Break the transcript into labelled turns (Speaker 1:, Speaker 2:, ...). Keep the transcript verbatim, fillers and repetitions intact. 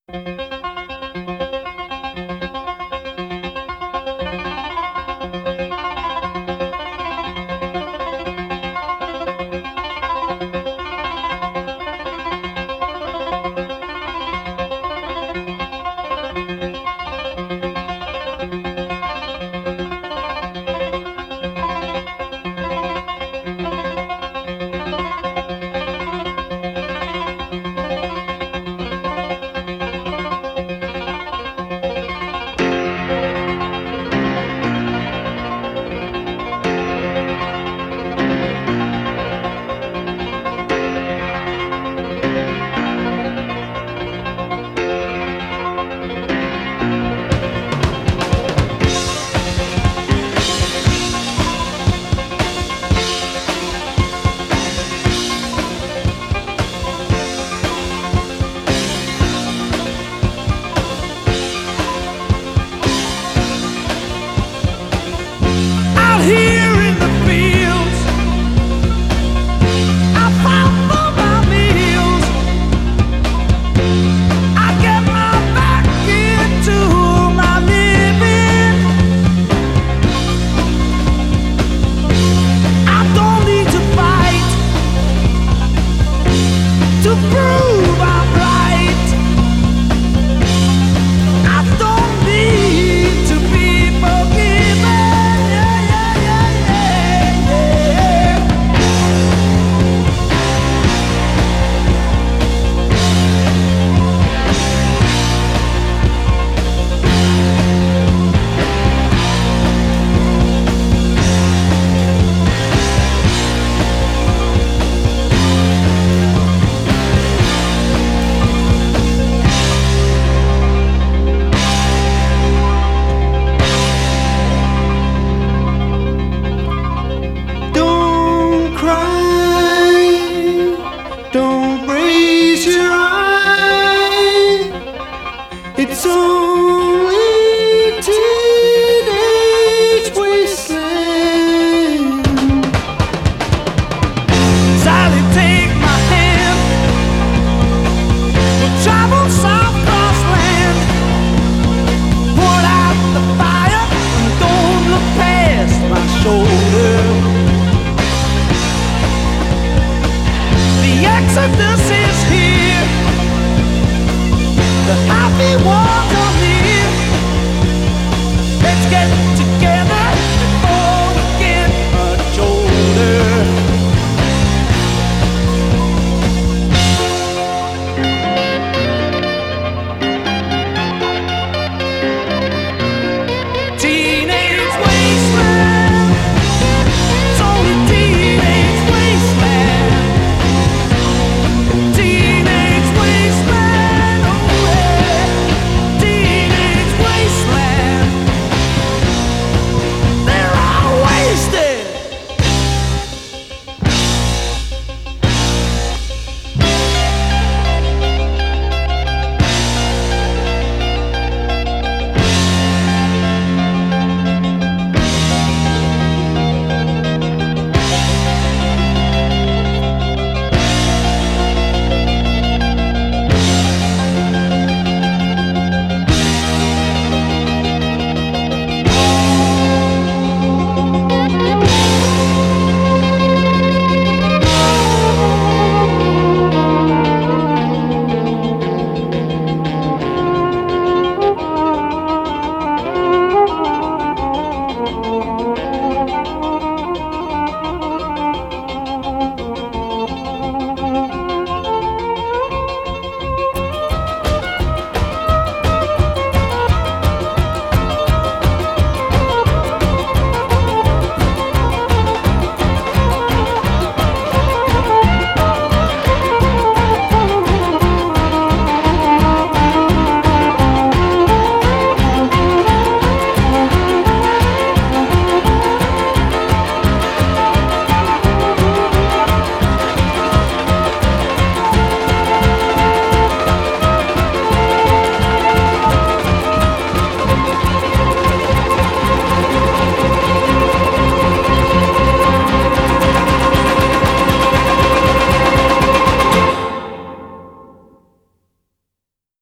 Speaker 1: Out here in the fields, I fight for my meals. I get my back into my living. I don't need to fight to prove I'm right. I don't need to be forgiven. Yeah, yeah, yeah, yeah, yeah. Don't cry, don't raise your eye. It's only teenage wasteland. Sally, take my hand. We'll travel south cross land. Put out the fire and don't look past my shoulder. The exodus is here. The happy ones